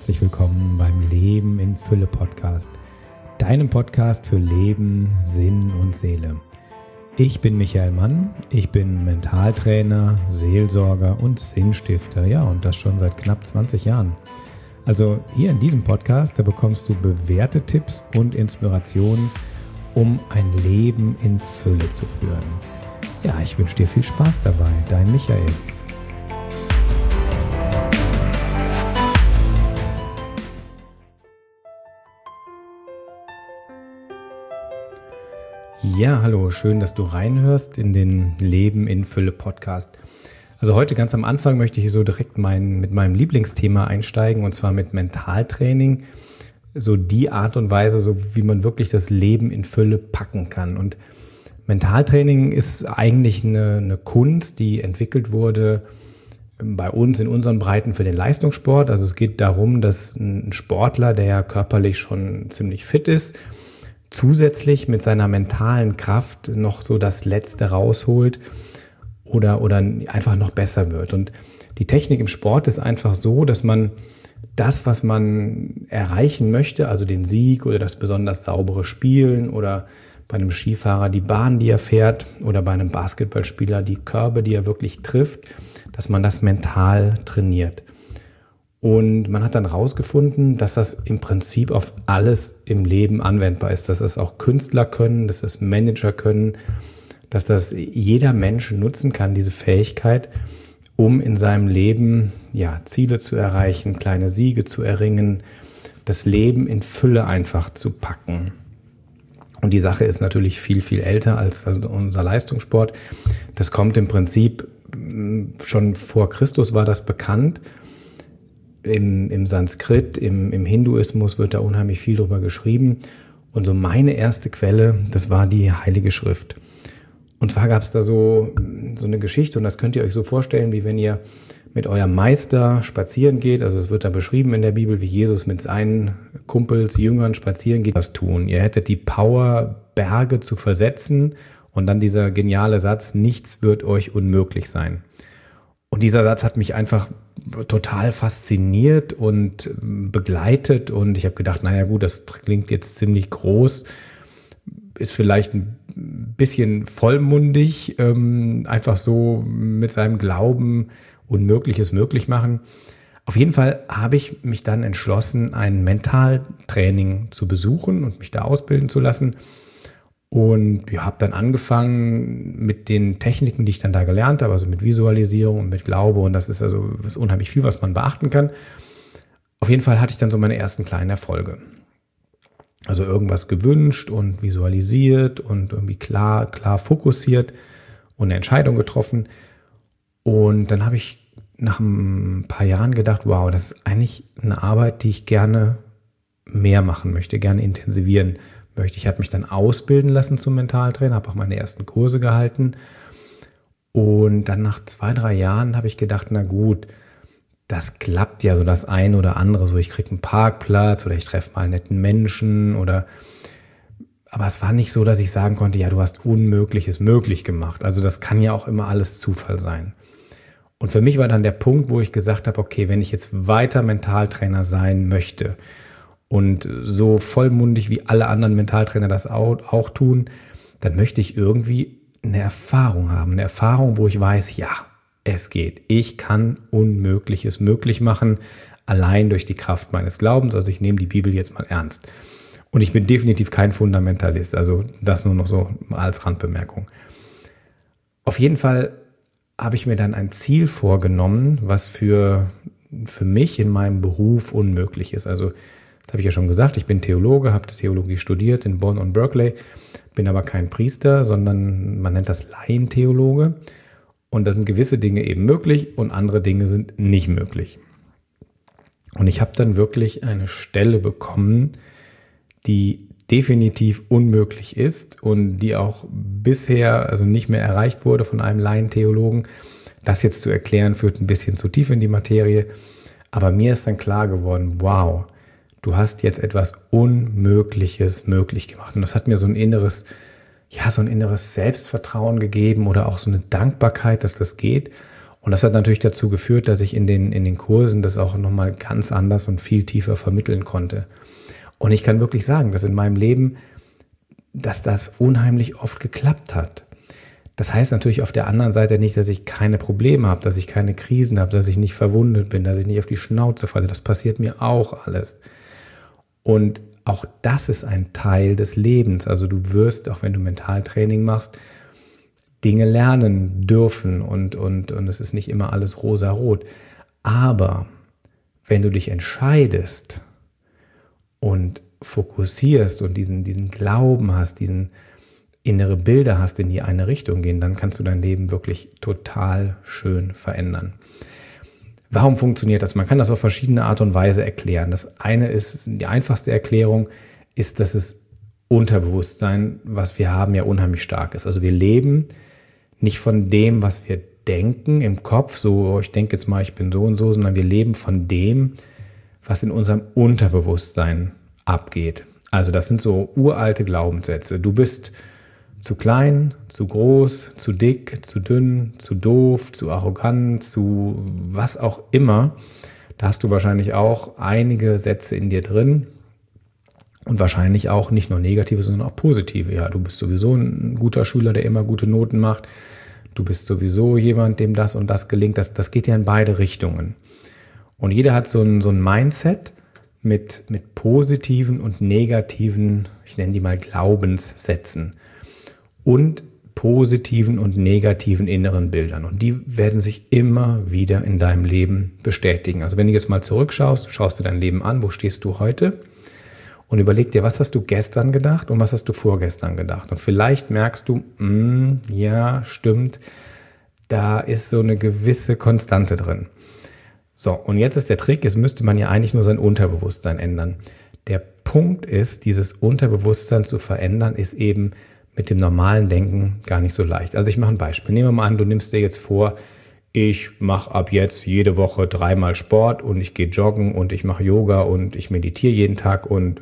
herzlich willkommen beim Leben in Fülle Podcast, deinem Podcast für Leben, Sinn und Seele. Ich bin Michael Mann, ich bin Mentaltrainer, Seelsorger und Sinnstifter, ja, und das schon seit knapp 20 Jahren. Also hier in diesem Podcast, da bekommst du bewährte Tipps und Inspirationen, um ein Leben in Fülle zu führen. Ja, ich wünsche dir viel Spaß dabei, dein Michael. Ja, hallo, schön, dass du reinhörst in den Leben in Fülle Podcast. Also heute ganz am Anfang möchte ich so direkt mit meinem Lieblingsthema einsteigen, und zwar mit Mentaltraining. So die Art und Weise, so wie man wirklich das Leben in Fülle packen kann. Und Mentaltraining ist eigentlich eine Kunst, die entwickelt wurde bei uns in unseren Breiten für den Leistungssport. Also es geht darum, dass ein Sportler, der körperlich schon ziemlich fit ist, zusätzlich mit seiner mentalen Kraft noch so das Letzte rausholt oder einfach noch besser wird. Und die Technik im Sport ist einfach so, dass man das, was man erreichen möchte, also den Sieg oder das besonders saubere Spielen oder bei einem Skifahrer die Bahn, die er fährt, oder bei einem Basketballspieler die Körbe, die er wirklich trifft, dass man das mental trainiert. Und man hat dann herausgefunden, dass das im Prinzip auf alles im Leben anwendbar ist, dass das auch Künstler können, dass das Manager können, dass das jeder Mensch nutzen kann, diese Fähigkeit, um in seinem Leben Ziele zu erreichen, kleine Siege zu erringen, das Leben in Fülle einfach zu packen. Und die Sache ist natürlich viel, viel älter als unser Leistungssport. Das kommt im Prinzip schon vor Christus, war das bekannt. Im Sanskrit, im Hinduismus wird da unheimlich viel drüber geschrieben. Und so meine erste Quelle, das war die Heilige Schrift. Und zwar gab es da so eine Geschichte, und das könnt ihr euch so vorstellen, wie wenn ihr mit eurem Meister spazieren geht. Also es wird da beschrieben in der Bibel, wie Jesus mit seinen Kumpels, Jüngern spazieren geht. Das tun. Ihr hättet die Power, Berge zu versetzen, und dann dieser geniale Satz: Nichts wird euch unmöglich sein. Und dieser Satz hat mich einfach total fasziniert und begleitet, und ich habe gedacht, naja gut, das klingt jetzt ziemlich groß, ist vielleicht ein bisschen vollmundig, einfach so mit seinem Glauben Unmögliches möglich machen. Auf jeden Fall habe ich mich dann entschlossen, ein Mentaltraining zu besuchen und mich da ausbilden zu lassen. Und habe dann angefangen mit den Techniken, die ich dann da gelernt habe, also mit Visualisierung und mit Glaube. Und das ist unheimlich viel, was man beachten kann. Auf jeden Fall hatte ich dann so meine ersten kleinen Erfolge. Also irgendwas gewünscht und visualisiert und irgendwie klar fokussiert und eine Entscheidung getroffen. Und dann habe ich nach ein paar Jahren gedacht, wow, das ist eigentlich eine Arbeit, die ich gerne mehr machen möchte, gerne intensivieren möchte. Ich habe mich dann ausbilden lassen zum Mentaltrainer, habe auch meine ersten Kurse gehalten. Und dann nach 2-3 Jahren habe ich gedacht, na gut, das klappt ja so das eine oder andere. So, ich kriege einen Parkplatz oder ich treffe mal einen netten Menschen aber es war nicht so, dass ich sagen konnte, ja, du hast Unmögliches möglich gemacht. Also das kann ja auch immer alles Zufall sein. Und für mich war dann der Punkt, wo ich gesagt habe, okay, wenn ich jetzt weiter Mentaltrainer sein möchte und so vollmundig wie alle anderen Mentaltrainer das auch tun, dann möchte ich irgendwie eine Erfahrung haben. Eine Erfahrung, wo ich weiß, ja, es geht. Ich kann Unmögliches möglich machen, allein durch die Kraft meines Glaubens. Also ich nehme die Bibel jetzt mal ernst. Und ich bin definitiv kein Fundamentalist. Also das nur noch so als Randbemerkung. Auf jeden Fall habe ich mir dann ein Ziel vorgenommen, was für mich in meinem Beruf unmöglich ist. Also das habe ich ja schon gesagt, ich bin Theologe, habe Theologie studiert in Bonn und Berkeley, bin aber kein Priester, sondern man nennt das Laientheologe. Und da sind gewisse Dinge eben möglich und andere Dinge sind nicht möglich. Und ich habe dann wirklich eine Stelle bekommen, die definitiv unmöglich ist und die auch bisher also nicht mehr erreicht wurde von einem Laientheologen. Das jetzt zu erklären, führt ein bisschen zu tief in die Materie. Aber mir ist dann klar geworden, wow, du hast jetzt etwas Unmögliches möglich gemacht. Und das hat mir so ein inneres Selbstvertrauen gegeben oder auch so eine Dankbarkeit, dass das geht. Und das hat natürlich dazu geführt, dass ich in den Kursen das auch nochmal ganz anders und viel tiefer vermitteln konnte. Und ich kann wirklich sagen, dass in meinem Leben, dass das unheimlich oft geklappt hat. Das heißt natürlich auf der anderen Seite nicht, dass ich keine Probleme habe, dass ich keine Krisen habe, dass ich nicht verwundet bin, dass ich nicht auf die Schnauze falle. Das passiert mir auch alles. Und auch das ist ein Teil des Lebens. Also du wirst, auch wenn du Mentaltraining machst, Dinge lernen dürfen und es ist nicht immer alles rosa-rot. Aber wenn du dich entscheidest und fokussierst und diesen Glauben hast, diesen innere Bilder hast, in die eine Richtung gehen, dann kannst du dein Leben wirklich total schön verändern. Warum funktioniert das? Man kann das auf verschiedene Art und Weise erklären. Das eine ist, die einfachste Erklärung ist, dass das Unterbewusstsein, was wir haben, ja unheimlich stark ist. Also wir leben nicht von dem, was wir denken im Kopf, so ich denke jetzt mal, ich bin so und so, sondern wir leben von dem, was in unserem Unterbewusstsein abgeht. Also das sind so uralte Glaubenssätze. Du bist zu klein, zu groß, zu dick, zu dünn, zu doof, zu arrogant, zu was auch immer. Da hast du wahrscheinlich auch einige Sätze in dir drin und wahrscheinlich auch nicht nur negative, sondern auch positive. Ja, du bist sowieso ein guter Schüler, der immer gute Noten macht. Du bist sowieso jemand, dem das und das gelingt. Das geht ja in beide Richtungen. Und jeder hat so ein Mindset mit positiven und negativen, ich nenne die mal Glaubenssätzen und positiven und negativen inneren Bildern. Und die werden sich immer wieder in deinem Leben bestätigen. Also wenn du jetzt mal zurückschaust, schaust du dein Leben an, wo stehst du heute? Und überleg dir, was hast du gestern gedacht und was hast du vorgestern gedacht? Und vielleicht merkst du, ja, stimmt, da ist so eine gewisse Konstante drin. So, und jetzt ist der Trick, jetzt müsste man ja eigentlich nur sein Unterbewusstsein ändern. Der Punkt ist, dieses Unterbewusstsein zu verändern, ist eben mit dem normalen Denken gar nicht so leicht. Also ich mache ein Beispiel. Nehmen wir mal an, du nimmst dir jetzt vor, ich mache ab jetzt jede Woche 3-mal Sport und ich gehe joggen und ich mache Yoga und ich meditiere jeden Tag und.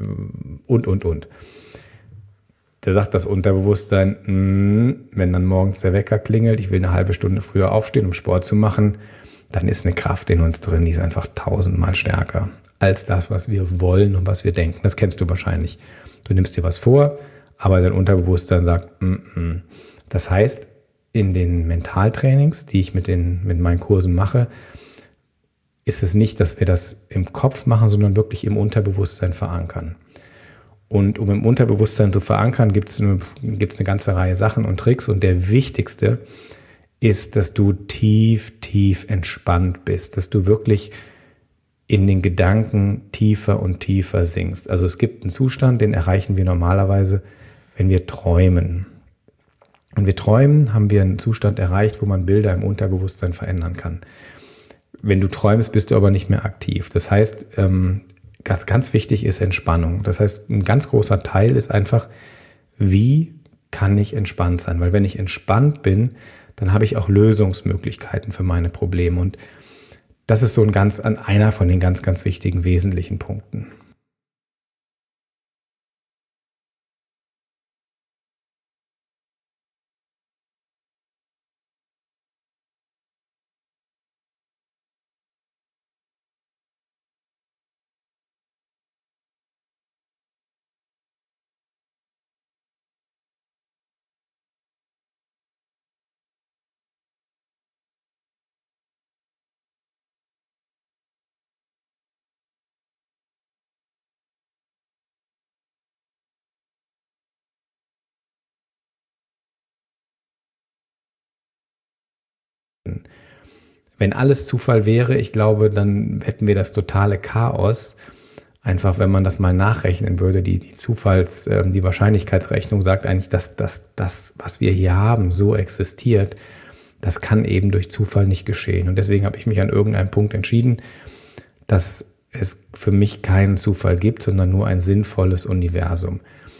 Da sagt das Unterbewusstsein, wenn dann morgens der Wecker klingelt, ich will eine halbe Stunde früher aufstehen, um Sport zu machen, dann ist eine Kraft in uns drin, die ist einfach 1000-mal stärker als das, was wir wollen und was wir denken. Das kennst du wahrscheinlich. Du nimmst dir was vor, aber dein Unterbewusstsein sagt, Das heißt, in den Mentaltrainings, die ich mit meinen Kursen mache, ist es nicht, dass wir das im Kopf machen, sondern wirklich im Unterbewusstsein verankern. Und um im Unterbewusstsein zu verankern, gibt es eine ganze Reihe Sachen und Tricks. Und der wichtigste ist, dass du tief, tief entspannt bist, dass du wirklich in den Gedanken tiefer und tiefer sinkst. Also es gibt einen Zustand, den erreichen wir normalerweise, wenn wir träumen. Wenn wir träumen, haben wir einen Zustand erreicht, wo man Bilder im Unterbewusstsein verändern kann. Wenn du träumst, bist du aber nicht mehr aktiv. Das heißt, was ganz wichtig ist Entspannung. Das heißt, ein ganz großer Teil ist einfach, wie kann ich entspannt sein? Weil wenn ich entspannt bin, dann habe ich auch Lösungsmöglichkeiten für meine Probleme. Und das ist so einer von den ganz, ganz wichtigen, wesentlichen Punkten. Wenn alles Zufall wäre, ich glaube, dann hätten wir das totale Chaos. Einfach, wenn man das mal nachrechnen würde, die Wahrscheinlichkeitsrechnung sagt eigentlich, dass das, was wir hier haben, so existiert. Das kann eben durch Zufall nicht geschehen. Und deswegen habe ich mich an irgendeinem Punkt entschieden, dass es für mich keinen Zufall gibt, sondern nur ein sinnvolles Universum.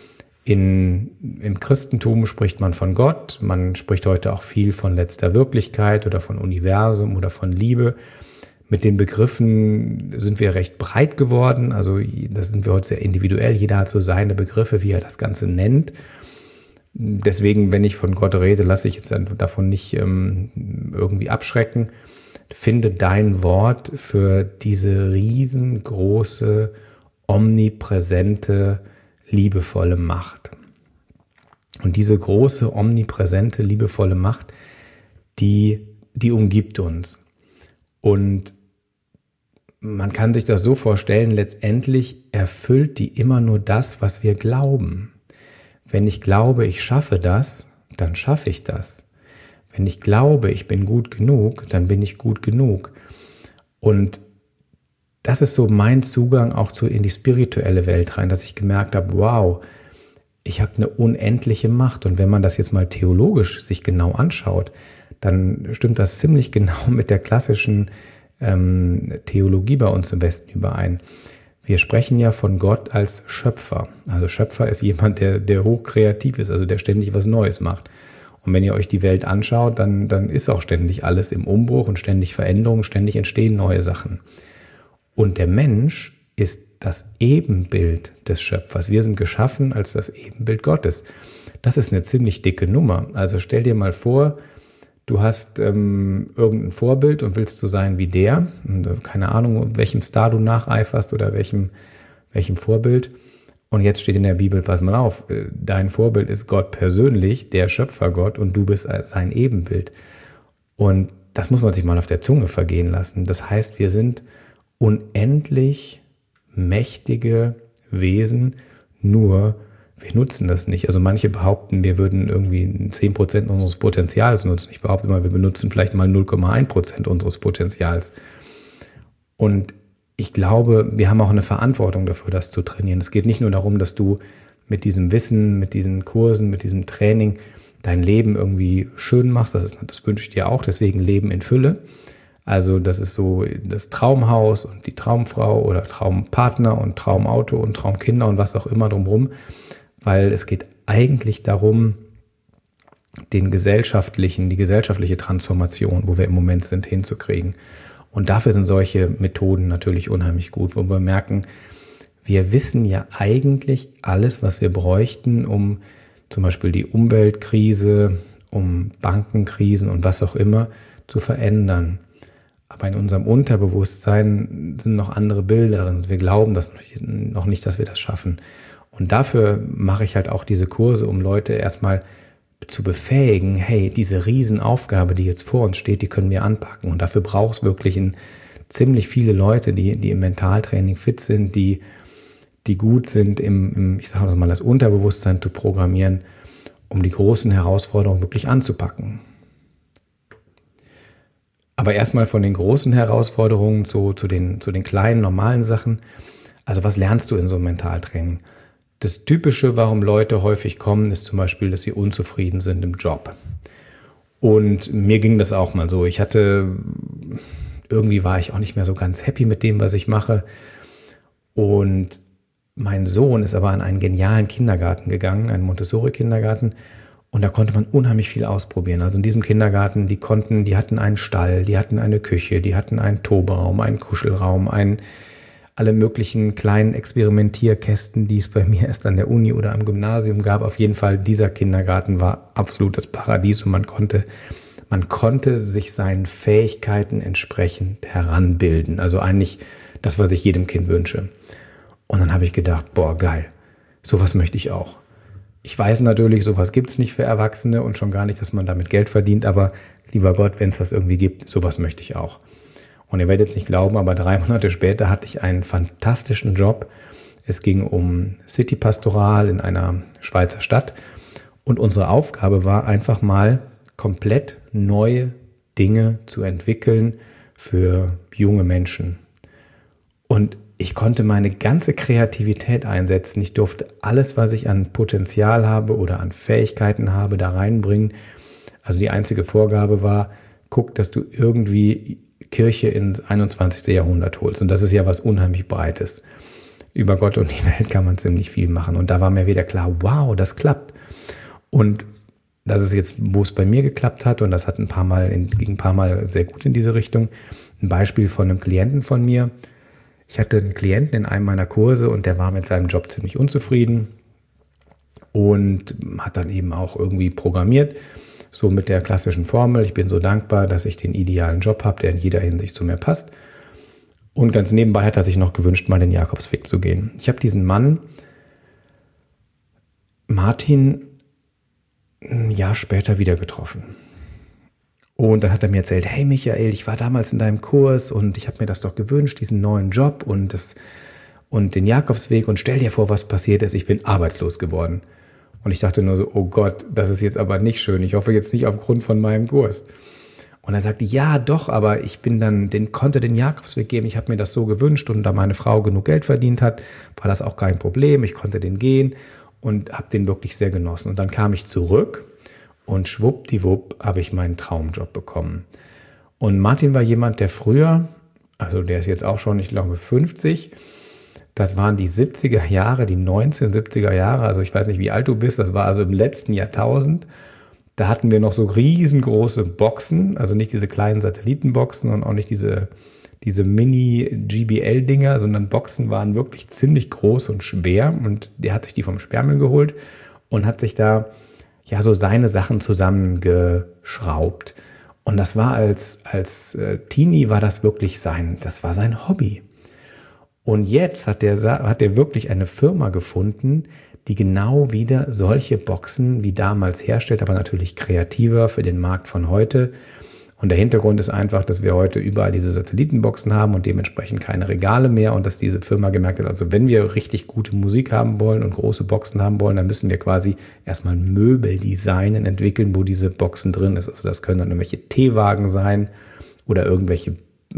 Im Christentum spricht man von Gott, man spricht heute auch viel von letzter Wirklichkeit oder von Universum oder von Liebe. Mit den Begriffen sind wir recht breit geworden, also das sind wir heute sehr individuell, jeder hat so seine Begriffe, wie er das Ganze nennt. Deswegen, wenn ich von Gott rede, lasse ich jetzt davon nicht irgendwie abschrecken. Finde dein Wort für diese riesengroße, omnipräsente, liebevolle Macht. Und diese große, omnipräsente, liebevolle Macht, die umgibt uns. Und man kann sich das so vorstellen, letztendlich erfüllt die immer nur das, was wir glauben. Wenn ich glaube, ich schaffe das, dann schaffe ich das. Wenn ich glaube, ich bin gut genug, dann bin ich gut genug. Und das ist so mein Zugang auch in die spirituelle Welt rein, dass ich gemerkt habe, wow, ich habe eine unendliche Macht. Und wenn man das jetzt mal theologisch sich genau anschaut, dann stimmt das ziemlich genau mit der klassischen Theologie bei uns im Westen überein. Wir sprechen ja von Gott als Schöpfer. Also Schöpfer ist jemand, der hochkreativ ist, also der ständig was Neues macht. Und wenn ihr euch die Welt anschaut, dann ist auch ständig alles im Umbruch und ständig Veränderungen, ständig entstehen neue Sachen. Und der Mensch ist das Ebenbild des Schöpfers. Wir sind geschaffen als das Ebenbild Gottes. Das ist eine ziemlich dicke Nummer. Also stell dir mal vor, du hast irgendein Vorbild und willst so sein wie der. Und, keine Ahnung, welchem Star du nacheiferst oder welchem Vorbild. Und jetzt steht in der Bibel, pass mal auf, dein Vorbild ist Gott persönlich, der Schöpfergott, und du bist sein Ebenbild. Und das muss man sich mal auf der Zunge vergehen lassen. Das heißt, wir sind unendlich mächtige Wesen, nur wir nutzen das nicht. Also manche behaupten, wir würden irgendwie 10% unseres Potenzials nutzen. Ich behaupte mal, wir benutzen vielleicht mal 0,1% unseres Potenzials. Und ich glaube, wir haben auch eine Verantwortung dafür, das zu trainieren. Es geht nicht nur darum, dass du mit diesem Wissen, mit diesen Kursen, mit diesem Training dein Leben irgendwie schön machst. Das wünsche ich dir auch, deswegen Leben in Fülle. Also das ist so das Traumhaus und die Traumfrau oder Traumpartner und Traumauto und Traumkinder und was auch immer drumherum. Weil es geht eigentlich darum, die gesellschaftliche Transformation, wo wir im Moment sind, hinzukriegen. Und dafür sind solche Methoden natürlich unheimlich gut, wo wir merken, wir wissen ja eigentlich alles, was wir bräuchten, um zum Beispiel die Umweltkrise, um Bankenkrisen und was auch immer zu verändern. Aber in unserem Unterbewusstsein sind noch andere Bilder drin. Wir glauben das noch nicht, dass wir das schaffen. Und dafür mache ich halt auch diese Kurse, um Leute erstmal zu befähigen, hey, diese Riesenaufgabe, die jetzt vor uns steht, die können wir anpacken. Und dafür braucht es wirklich ziemlich viele Leute, die im Mentaltraining fit sind, die gut sind, ich sage das mal, das Unterbewusstsein zu programmieren, um die großen Herausforderungen wirklich anzupacken. Aber erstmal von den großen Herausforderungen zu den kleinen, normalen Sachen. Also was lernst du in so einem Mentaltraining? Das Typische, warum Leute häufig kommen, ist zum Beispiel, dass sie unzufrieden sind im Job. Und mir ging das auch mal so. Irgendwie war ich auch nicht mehr so ganz happy mit dem, was ich mache. Und mein Sohn ist aber an einen genialen Kindergarten gegangen, einen Montessori-Kindergarten. Und da konnte man unheimlich viel ausprobieren. Also in diesem Kindergarten, die hatten einen Stall, die hatten eine Küche, die hatten einen Toberaum, einen Kuschelraum, alle möglichen kleinen Experimentierkästen, die es bei mir erst an der Uni oder am Gymnasium gab. Auf jeden Fall, dieser Kindergarten war absolutes Paradies und man konnte sich seinen Fähigkeiten entsprechend heranbilden. Also eigentlich das, was ich jedem Kind wünsche. Und dann habe ich gedacht, boah, geil, sowas möchte ich auch. Ich weiß natürlich, sowas gibt es nicht für Erwachsene und schon gar nicht, dass man damit Geld verdient, aber lieber Gott, wenn es das irgendwie gibt, sowas möchte ich auch. Und ihr werdet jetzt nicht glauben, aber 3 Monate später hatte ich einen fantastischen Job. Es ging um City-Pastoral in einer Schweizer Stadt. Und unsere Aufgabe war einfach mal komplett neue Dinge zu entwickeln für junge Menschen. Und ich konnte meine ganze Kreativität einsetzen. Ich durfte alles, was ich an Potenzial habe oder an Fähigkeiten habe, da reinbringen. Also die einzige Vorgabe war, guck, dass du irgendwie Kirche ins 21. Jahrhundert holst. Und das ist ja was unheimlich Breites. Über Gott und die Welt kann man ziemlich viel machen. Und da war mir wieder klar, wow, das klappt. Und das ist jetzt, wo es bei mir geklappt hat, und das ging ein paar Mal sehr gut in diese Richtung. Ein Beispiel von einem Klienten von mir. Ich hatte einen Klienten in einem meiner Kurse und der war mit seinem Job ziemlich unzufrieden. und hat dann eben auch irgendwie programmiert, so mit der klassischen Formel: Ich bin so dankbar, dass ich den idealen Job habe, der in jeder Hinsicht zu mir passt. Und ganz nebenbei hat er sich noch gewünscht, mal den Jakobsweg zu gehen. Ich habe diesen Mann, Martin, ein Jahr später wieder getroffen. Und dann hat er mir erzählt: Hey Michael, ich war damals in deinem Kurs und ich habe mir das doch gewünscht, diesen neuen Job und den Jakobsweg, und stell dir vor, was passiert ist, ich bin arbeitslos geworden. Und ich dachte nur so: Oh Gott, das ist jetzt aber nicht schön, ich hoffe jetzt nicht aufgrund von meinem Kurs. Und er sagte: Ja doch, aber ich konnte den Jakobsweg gehen, ich habe mir das so gewünscht, und da meine Frau genug Geld verdient hat, war das auch kein Problem, ich konnte den gehen und habe den wirklich sehr genossen. Und dann kam ich zurück und schwuppdiwupp habe ich meinen Traumjob bekommen. Und Martin war jemand, der früher, also der ist jetzt auch schon, ich glaube 50, das waren die 70er Jahre, die 1970er Jahre, also ich weiß nicht, wie alt du bist, das war also im letzten Jahrtausend. Da hatten wir noch so riesengroße Boxen, also nicht diese kleinen Satellitenboxen und auch nicht diese Mini-GBL-Dinger, sondern Boxen waren wirklich ziemlich groß und schwer, und der hat sich die vom Sperrmüll geholt und hat sich da ja so seine Sachen zusammengeschraubt. Und das war als Teenie war das wirklich das war sein Hobby. Und jetzt hat der wirklich eine Firma gefunden, die genau wieder solche Boxen wie damals herstellt, aber natürlich kreativer für den Markt von heute. Und der Hintergrund ist einfach, dass wir heute überall diese Satellitenboxen haben und dementsprechend keine Regale mehr, und dass diese Firma gemerkt hat, also wenn wir richtig gute Musik haben wollen und große Boxen haben wollen, dann müssen wir quasi erstmal Möbel designen, entwickeln, wo diese Boxen drin ist. Also das können dann irgendwelche Teewagen sein oder irgendwelche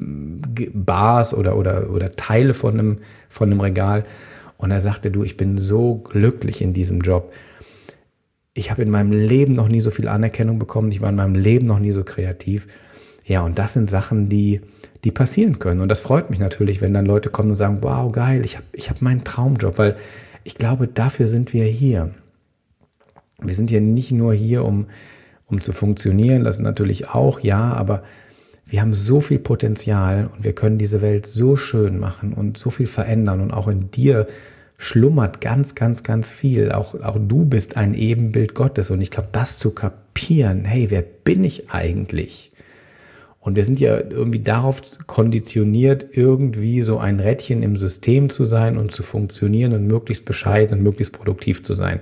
Bars oder Teile von einem Regal. Und er sagte: Du, ich bin so glücklich in diesem Job. Ich habe in meinem Leben noch nie so viel Anerkennung bekommen. Ich war in meinem Leben noch nie so kreativ. Ja, und das sind Sachen, die passieren können. Und das freut mich natürlich, wenn dann Leute kommen und sagen: Wow, geil, ich hab meinen Traumjob. Weil ich glaube, dafür sind wir hier. Wir sind ja nicht nur hier, um zu funktionieren. Das natürlich auch, ja, aber wir haben so viel Potenzial und wir können diese Welt so schön machen und so viel verändern. Und auch in dir schlummert ganz, ganz, ganz viel. Auch du bist ein Ebenbild Gottes. Und ich glaube, das zu kapieren: Hey, wer bin ich eigentlich? Und wir sind ja irgendwie darauf konditioniert, irgendwie so ein Rädchen im System zu sein und zu funktionieren und möglichst bescheiden und möglichst produktiv zu sein.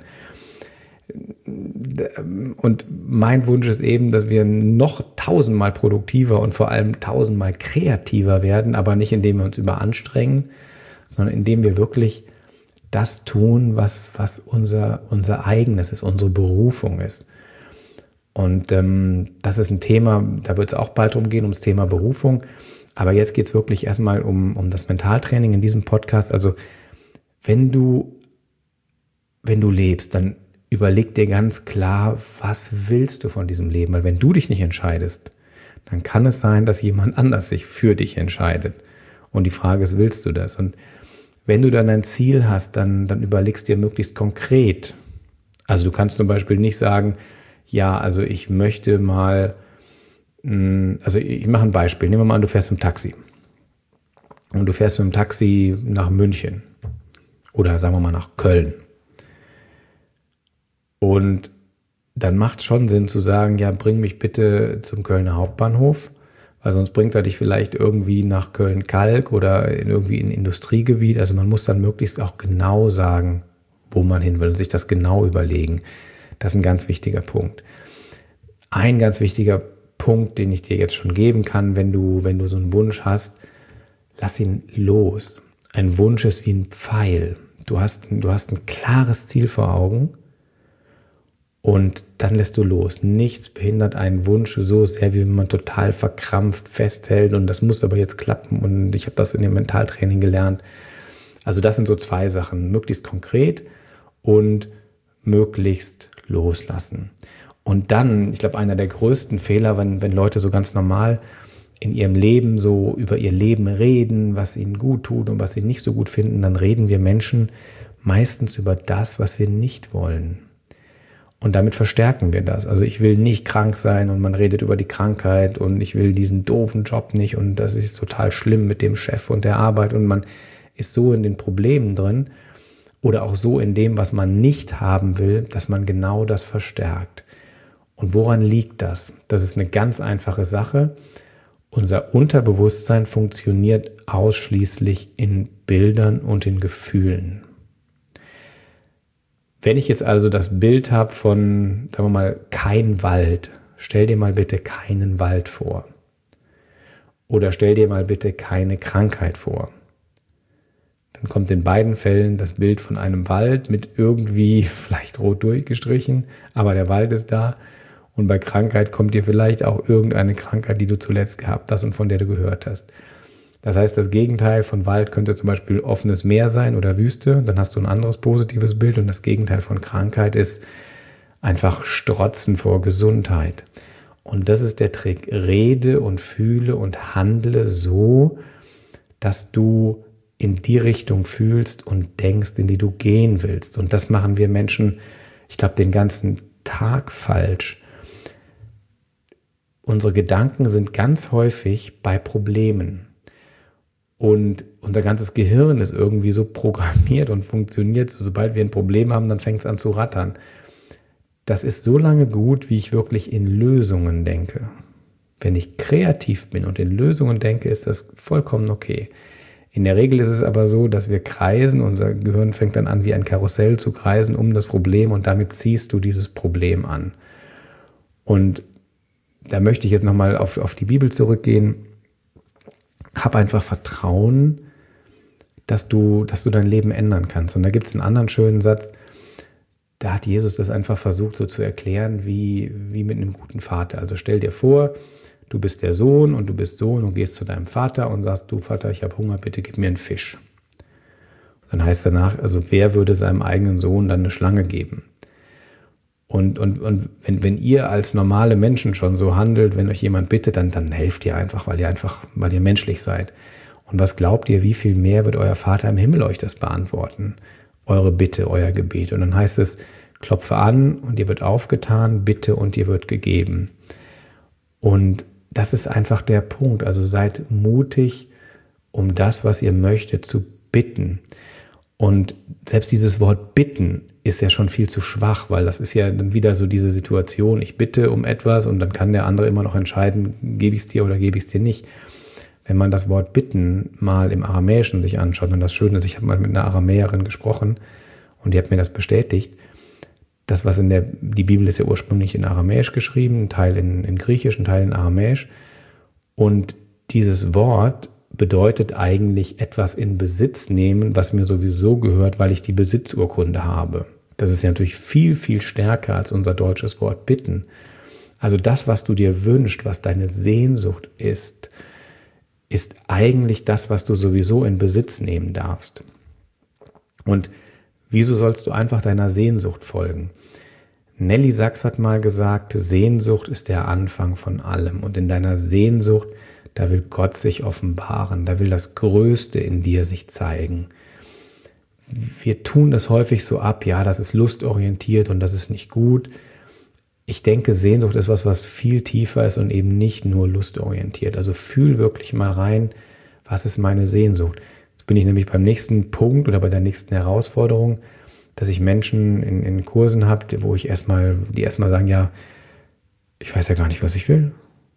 Und mein Wunsch ist eben, dass wir noch 1000-mal produktiver und vor allem 1000-mal kreativer werden, aber nicht indem wir uns überanstrengen, sondern indem wir wirklich das tun, was unser eigenes ist, unsere Berufung ist. Und das ist ein Thema, da wird es auch bald drum gehen, ums Thema Berufung. Aber jetzt geht es wirklich erstmal um das Mentaltraining in diesem Podcast. Also wenn du lebst, dann überleg dir ganz klar, was willst du von diesem Leben? Weil wenn du dich nicht entscheidest, dann kann es sein, dass jemand anders sich für dich entscheidet. Und die Frage ist: Willst du das? Und wenn du dann ein Ziel hast, dann überlegst dir möglichst konkret. Also du kannst zum Beispiel nicht sagen: Ja, also ich möchte mal, also ich mache ein Beispiel. Nehmen wir mal an, du fährst im Taxi. Und du fährst mit dem Taxi nach München oder sagen wir mal nach Köln. Und dann macht es schon Sinn zu sagen: Ja, bring mich bitte zum Kölner Hauptbahnhof, weil sonst bringt er dich vielleicht irgendwie nach Köln-Kalk oder irgendwie in ein Industriegebiet. Also man muss dann möglichst auch genau sagen, wo man hin will und sich das genau überlegen. Das ist ein ganz wichtiger Punkt. Ein ganz wichtiger Punkt, den ich dir jetzt schon geben kann, wenn du so einen Wunsch hast: Lass ihn los. Ein Wunsch ist wie ein Pfeil. Du hast ein klares Ziel vor Augen. Und dann lässt du los. Nichts behindert einen Wunsch so sehr, wie wenn man total verkrampft festhält und das muss aber jetzt klappen, und ich habe das in dem Mentaltraining gelernt. Also das sind so zwei Sachen: möglichst konkret und möglichst loslassen. Und dann, ich glaube, einer der größten Fehler, wenn Leute so ganz normal in ihrem Leben so über ihr Leben reden, was ihnen gut tut und was sie nicht so gut finden, dann reden wir Menschen meistens über das, was wir nicht wollen. Und damit verstärken wir das. Also ich will nicht krank sein, und man redet über die Krankheit, und ich will diesen doofen Job nicht, und das ist total schlimm mit dem Chef und der Arbeit, und man ist so in den Problemen drin. Oder auch so in dem, was man nicht haben will, dass man genau das verstärkt. Und woran liegt das? Das ist eine ganz einfache Sache. Unser Unterbewusstsein funktioniert ausschließlich in Bildern und in Gefühlen. Wenn ich jetzt also das Bild habe von, sagen wir mal, kein Wald, stell dir mal bitte keinen Wald vor. Oder stell dir mal bitte keine Krankheit vor. Dann kommt in beiden Fällen das Bild von einem Wald mit irgendwie vielleicht rot durchgestrichen, aber der Wald ist da. Und bei Krankheit kommt dir vielleicht auch irgendeine Krankheit, die du zuletzt gehabt hast und von der du gehört hast. Das heißt, das Gegenteil von Wald könnte zum Beispiel offenes Meer sein oder Wüste. Dann hast du ein anderes positives Bild. Und das Gegenteil von Krankheit ist einfach Strotzen vor Gesundheit. Und das ist der Trick. Rede und fühle und handle so, dass du in die Richtung fühlst und denkst, in die du gehen willst. Und das machen wir Menschen, ich glaube, den ganzen Tag falsch. Unsere Gedanken sind ganz häufig bei Problemen. Und unser ganzes Gehirn ist irgendwie so programmiert und funktioniert. Sobald wir ein Problem haben, dann fängt es an zu rattern. Das ist so lange gut, wie ich wirklich in Lösungen denke. Wenn ich kreativ bin und in Lösungen denke, ist das vollkommen okay. In der Regel ist es aber so, dass wir kreisen. Unser Gehirn fängt dann an, wie ein Karussell zu kreisen um das Problem und damit ziehst du dieses Problem an. Und da möchte ich jetzt nochmal auf die Bibel zurückgehen. Hab einfach Vertrauen, dass du dein Leben ändern kannst. Und da gibt es einen anderen schönen Satz, da hat Jesus das einfach versucht so zu erklären, wie mit einem guten Vater. Also stell dir vor, du bist der Sohn und du bist Sohn und gehst zu deinem Vater und sagst, du Vater, ich habe Hunger, bitte gib mir einen Fisch. Und dann heißt danach, also wer würde seinem eigenen Sohn dann eine Schlange geben? Und wenn ihr als normale Menschen schon so handelt, wenn euch jemand bittet, dann helft ihr einfach, weil ihr menschlich seid. Und was glaubt ihr, wie viel mehr wird euer Vater im Himmel euch das beantworten? Eure Bitte, euer Gebet. Und dann heißt es, klopfe an und dir wird aufgetan, bitte und dir wird gegeben. Und das ist einfach der Punkt. Also seid mutig, um das, was ihr möchtet, zu bitten. Und selbst dieses Wort bitten ist ja schon viel zu schwach, weil das ist ja dann wieder so diese Situation, ich bitte um etwas und dann kann der andere immer noch entscheiden, gebe ich es dir oder gebe ich es dir nicht. Wenn man das Wort bitten mal im Aramäischen sich anschaut, und das Schöne ist, ich habe mal mit einer Aramäerin gesprochen und die hat mir das bestätigt, das, was die Bibel ist ja ursprünglich in Aramäisch geschrieben, ein Teil in Griechisch, ein Teil in Aramäisch. Und dieses Wort bedeutet eigentlich etwas in Besitz nehmen, was mir sowieso gehört, weil ich die Besitzurkunde habe. Das ist ja natürlich viel, viel stärker als unser deutsches Wort bitten. Also das, was du dir wünschst, was deine Sehnsucht ist eigentlich das, was du sowieso in Besitz nehmen darfst. Und wieso sollst du einfach deiner Sehnsucht folgen? Nelly Sachs hat mal gesagt, Sehnsucht ist der Anfang von allem. Und in deiner Sehnsucht, da will Gott sich offenbaren, da will das Größte in dir sich zeigen. Wir tun das häufig so ab, ja, das ist lustorientiert und das ist nicht gut. Ich denke, Sehnsucht ist was viel tiefer ist und eben nicht nur lustorientiert. Also fühl wirklich mal rein, was ist meine Sehnsucht? Jetzt bin ich nämlich beim nächsten Punkt oder bei der nächsten Herausforderung, dass ich Menschen in Kursen habe, wo die erstmal sagen, ja, ich weiß ja gar nicht, was ich will.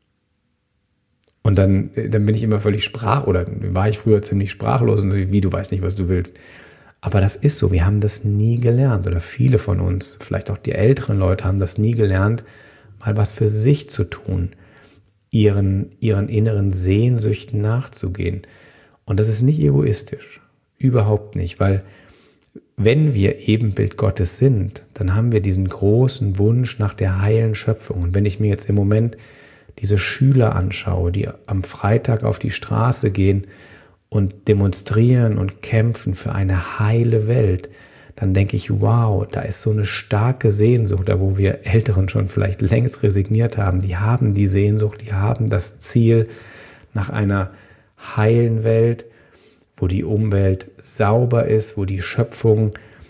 Und dann bin ich immer völlig oder war ich früher ziemlich sprachlos und so, wie, du weißt nicht, was du willst. Aber das ist so, wir haben das nie gelernt oder viele von uns, vielleicht auch die älteren Leute haben das nie gelernt, mal was für sich zu tun, ihren inneren Sehnsüchten nachzugehen. Und das ist nicht egoistisch, überhaupt nicht, weil wenn wir Ebenbild Gottes sind, dann haben wir diesen großen Wunsch nach der heilen Schöpfung. Und wenn ich mir jetzt im Moment diese Schüler anschaue, die am Freitag auf die Straße gehen und demonstrieren und kämpfen für eine heile Welt, dann denke ich, wow, da ist so eine starke Sehnsucht, da wo wir Älteren schon vielleicht längst resigniert haben, die haben die Sehnsucht, die haben das Ziel nach einer heilen Welt, wo die Umwelt sauber ist, wo die Schöpfung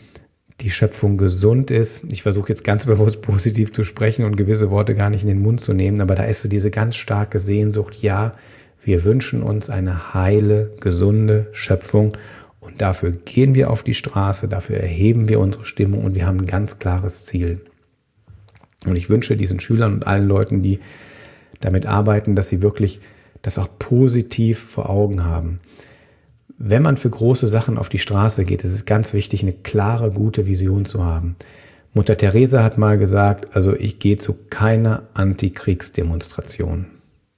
gesund ist. Ich versuche jetzt ganz bewusst positiv zu sprechen und gewisse Worte gar nicht in den Mund zu nehmen, aber da ist so diese ganz starke Sehnsucht, ja, wir wünschen uns eine heile, gesunde Schöpfung und Dafür gehen wir auf die Straße, dafür erheben wir unsere Stimmung und wir haben ein ganz klares Ziel. Und ich wünsche diesen Schülern und allen Leuten, die damit arbeiten, dass sie wirklich das auch positiv vor Augen haben. Wenn man für große Sachen auf die Straße geht, ist es ganz wichtig, eine klare, gute Vision zu haben. Mutter Teresa hat mal gesagt, also ich gehe zu keiner Antikriegsdemonstration.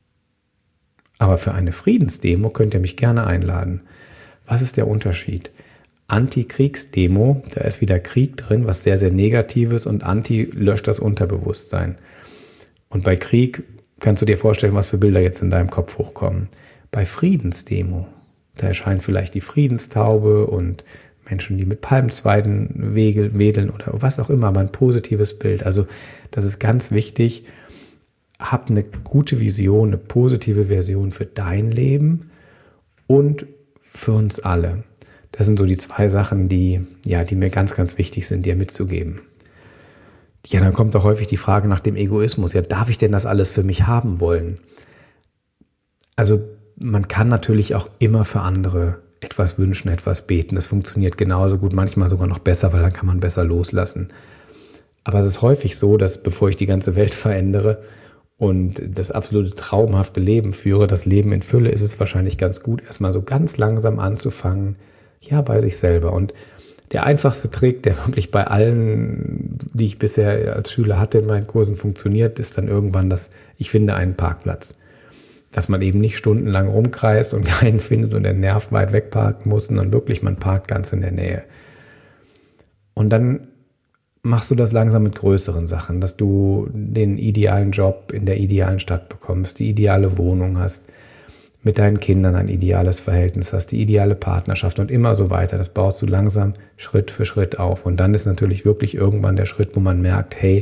Aber für eine Friedensdemo könnt ihr mich gerne einladen. Was ist der Unterschied? Antikriegsdemo, da ist wieder Krieg drin, was sehr, sehr Negatives, und Anti löscht das Unterbewusstsein. Und bei Krieg kannst du dir vorstellen, was für Bilder jetzt in deinem Kopf hochkommen. Bei Friedensdemo, da erscheint vielleicht die Friedenstaube und Menschen, die mit Palmzweigen wedeln oder was auch immer, aber ein positives Bild. Also das ist ganz wichtig. Hab eine gute Vision, eine positive Version für dein Leben und für uns alle. Das sind so die zwei Sachen, die mir ganz, ganz wichtig sind, dir mitzugeben. Ja, dann kommt auch häufig die Frage nach dem Egoismus. Ja, darf ich denn das alles für mich haben wollen? Also man kann natürlich auch immer für andere etwas wünschen, etwas beten. Das funktioniert genauso gut, manchmal sogar noch besser, weil dann kann man besser loslassen. Aber es ist häufig so, dass bevor ich die ganze Welt verändere und das absolute traumhafte Leben führe, das Leben in Fülle, ist es wahrscheinlich ganz gut, erstmal so ganz langsam anzufangen, ja, bei sich selber. Und der einfachste Trick, der wirklich bei allen, die ich bisher als Schüler hatte in meinen Kursen funktioniert, ist dann irgendwann ich finde einen Parkplatz. Dass man eben nicht stundenlang rumkreist und keinen findet und der Nerv weit weg parken muss, sondern wirklich, man parkt ganz in der Nähe. Und dann machst du das langsam mit größeren Sachen, dass du den idealen Job in der idealen Stadt bekommst, die ideale Wohnung hast, mit deinen Kindern ein ideales Verhältnis hast, die ideale Partnerschaft und immer so weiter. Das baust du langsam Schritt für Schritt auf. Und dann ist natürlich wirklich irgendwann der Schritt, wo man merkt, hey,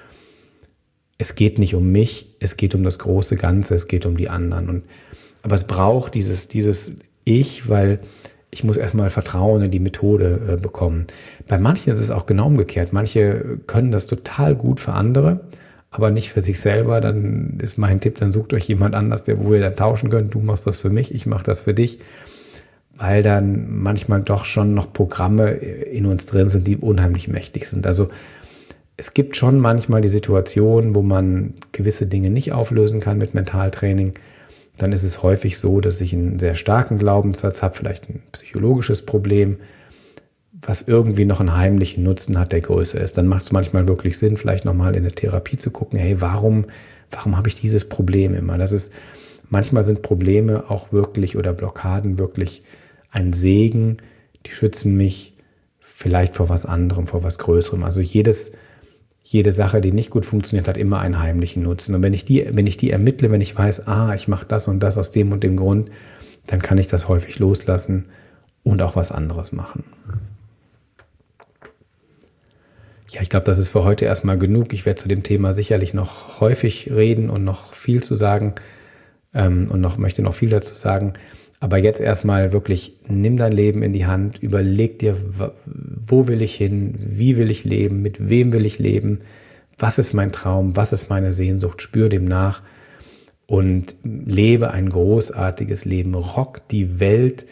es geht nicht um mich, es geht um das große Ganze, es geht um die anderen. Aber es braucht dieses Ich, weil ich muss erstmal Vertrauen in die Methode bekommen. Bei manchen ist es auch genau umgekehrt. Manche können das total gut für andere, aber nicht für sich selber. Dann ist mein Tipp, dann sucht euch jemand anders, wo ihr dann tauschen könnt. Du machst das für mich, ich mache das für dich. Weil dann manchmal doch schon noch Programme in uns drin sind, die unheimlich mächtig sind. Also es gibt schon manchmal die Situation, wo man gewisse Dinge nicht auflösen kann mit Mentaltraining. Dann ist es häufig so, dass ich einen sehr starken Glaubenssatz habe, vielleicht ein psychologisches Problem, was irgendwie noch einen heimlichen Nutzen hat, der größer ist. Dann macht es manchmal wirklich Sinn, vielleicht nochmal in der Therapie zu gucken, hey, warum habe ich dieses Problem immer? Manchmal sind Probleme auch wirklich oder Blockaden wirklich ein Segen, die schützen mich vielleicht vor was anderem, vor was Größerem. Also jede Sache, die nicht gut funktioniert, hat immer einen heimlichen Nutzen. Und wenn ich die ermittle, wenn ich weiß, ich mache das und das aus dem und dem Grund, dann kann ich das häufig loslassen und auch was anderes machen. Ja, ich glaube, das ist für heute erstmal genug. Ich werde zu dem Thema sicherlich noch häufig reden und noch viel zu sagen und möchte noch viel dazu sagen. Aber jetzt erstmal wirklich, nimm dein Leben in die Hand, überleg dir, wo will ich hin, wie will ich leben, mit wem will ich leben, was ist mein Traum, was ist meine Sehnsucht, spür dem nach und lebe ein großartiges Leben. Rock die Welt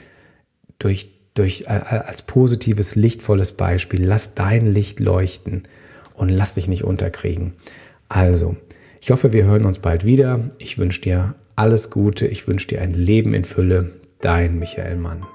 als positives, lichtvolles Beispiel. Lass dein Licht leuchten und lass dich nicht unterkriegen. Also, ich hoffe, wir hören uns bald wieder. Ich wünsche dir alles Gute. Ich wünsche dir ein Leben in Fülle. Dein Michael Mann.